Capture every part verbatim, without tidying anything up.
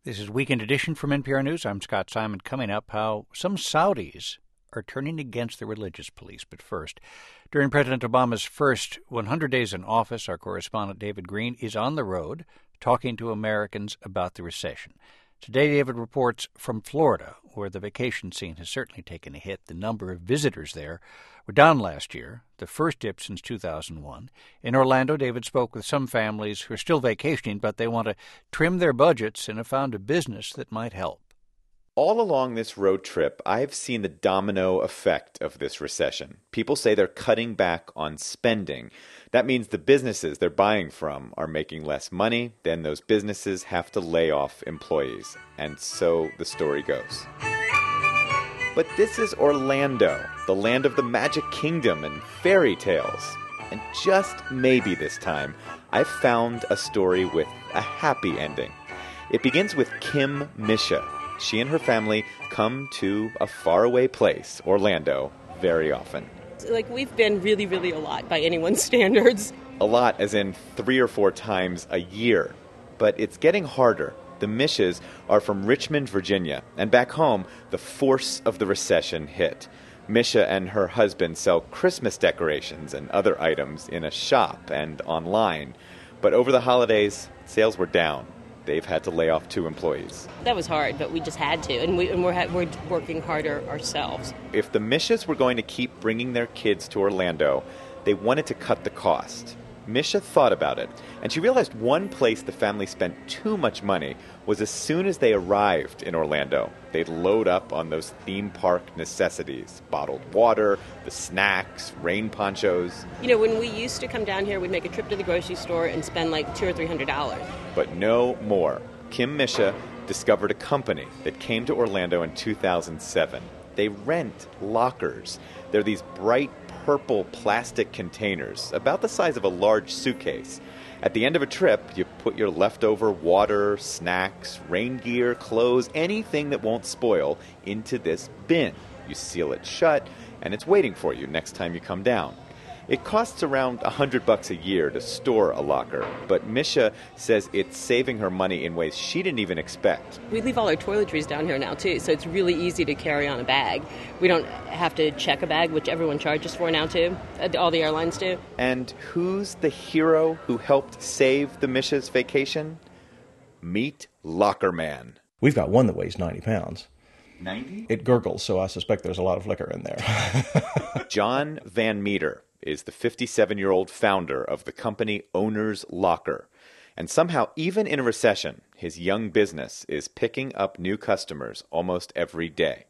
This is Weekend Edition from N P R News. I'm Scott Simon. Coming up, how some Saudis are turning against the religious police. But first, during President Obama's first one hundred days in office, our correspondent David Green is on the road talking to Americans about the recession. Today, David reports from Florida, where the vacation scene has certainly taken a hit. The number of visitors there were down last year, the first dip since two thousand one. In Orlando, David spoke with some families who are still vacationing, but they want to trim their budgets and have found a business that might help. All along this road trip, I've seen the domino effect of this recession. People say they're cutting back on spending. That means the businesses they're buying from are making less money. Then those businesses have to lay off employees. And so the story goes. But this is Orlando, the land of the Magic Kingdom and fairy tales. And just maybe this time, I've found a story with a happy ending. It begins with Kim Misha. She and her family come to a faraway place, Orlando, very often. Like, we've been really, really a lot by anyone's standards. A lot as in three or four times a year. But it's getting harder. The Mishas are from Richmond, Virginia, and back home, the force of the recession hit. Misha and her husband sell Christmas decorations and other items in a shop and online. But over the holidays, sales were down. They've had to lay off two employees. That was hard, but we just had to, and, we, and we're, we're working harder ourselves. If the Mishas were going to keep bringing their kids to Orlando, they wanted to cut the cost. Misha thought about it, and she realized one place the family spent too much money was as soon as they arrived in Orlando. They'd load up on those theme park necessities, bottled water, the snacks, rain ponchos. You know, when we used to come down here, we'd make a trip to the grocery store and spend like two or three hundred dollars. But no more. Kim Misha discovered a company that came to Orlando in two thousand seven. They rent lockers. They're these bright purple plastic containers, about the size of a large suitcase. At the end of a trip, you put your leftover water, snacks, rain gear, clothes, anything that won't spoil into this bin. You seal it shut, and it's waiting for you next time you come down. It costs around a hundred bucks a year to store a locker, but Misha says it's saving her money in ways she didn't even expect. We leave all our toiletries down here now, too, so it's really easy to carry on a bag. We don't have to check a bag, which everyone charges for now, too. All the airlines do. And who's the hero who helped save the Misha's vacation? Meet Locker Man. We've got one that weighs ninety pounds. ninety? It gurgles, so I suspect there's a lot of liquor in there. John Van Meter is the fifty-seven-year-old founder of the company Owner's Locker. And somehow, even in a recession, his young business is picking up new customers almost every day.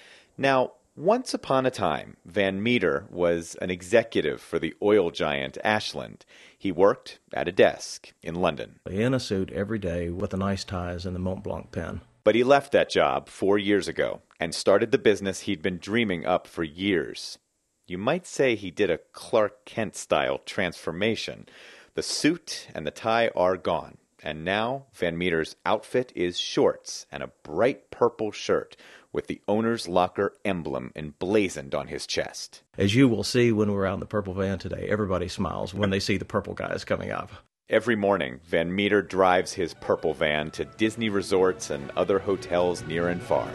Now, once upon a time, Van Meter was an executive for the oil giant Ashland. He worked at a desk in London. In a suit every day with the nice ties and the Mont Blanc pen. But he left that job four years ago and started the business he'd been dreaming up for years. You might say he did a Clark Kent-style transformation. The suit and the tie are gone, and now Van Meter's outfit is shorts and a bright purple shirt with the Owner's Locker emblem emblazoned on his chest. As you will see when we're out in the purple van today, everybody smiles when they see the purple guys coming up. Every morning, Van Meter drives his purple van to Disney resorts and other hotels near and far.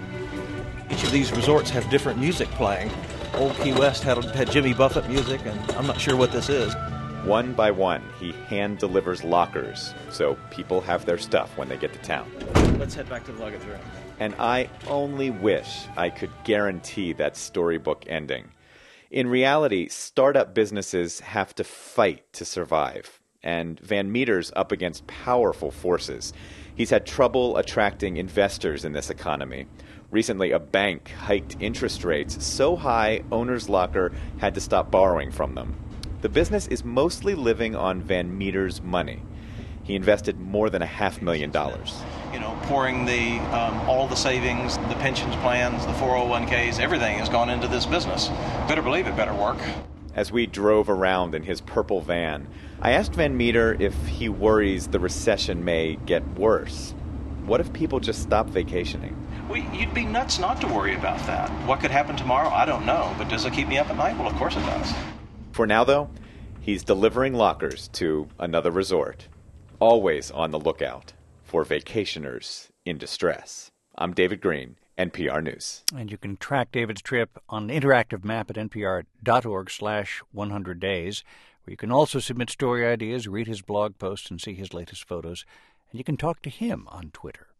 Each of these resorts have different music playing. Old Key West had, had Jimmy Buffett music, and I'm not sure what this is. One by one, he hand delivers lockers, so people have their stuff when they get to town. Let's head back to the luggage room. And I only wish I could guarantee that storybook ending. In reality, startup businesses have to fight to survive, and Van Meter's up against powerful forces. He's had trouble attracting investors in this economy. Recently, a bank hiked interest rates so high, Owner's Locker had to stop borrowing from them. The business is mostly living on Van Meter's money. He invested more than a half million dollars. You know, pouring the um, all the savings, the pensions plans, the four oh one k's, everything has gone into this business. Better believe it better work. As we drove around in his purple van, I asked Van Meter if he worries the recession may get worse. What if people just stop vacationing? Well, you'd be nuts not to worry about that. What could happen tomorrow? I don't know. But does it keep me up at night? Well, of course it does. For now, though, he's delivering lockers to another resort. Always on the lookout for vacationers in distress. I'm David Green, N P R News. And you can track David's trip on an interactive map at npr.org slash 100 days, where you can also submit story ideas, read his blog posts, and see his latest photos. And you can talk to him on Twitter.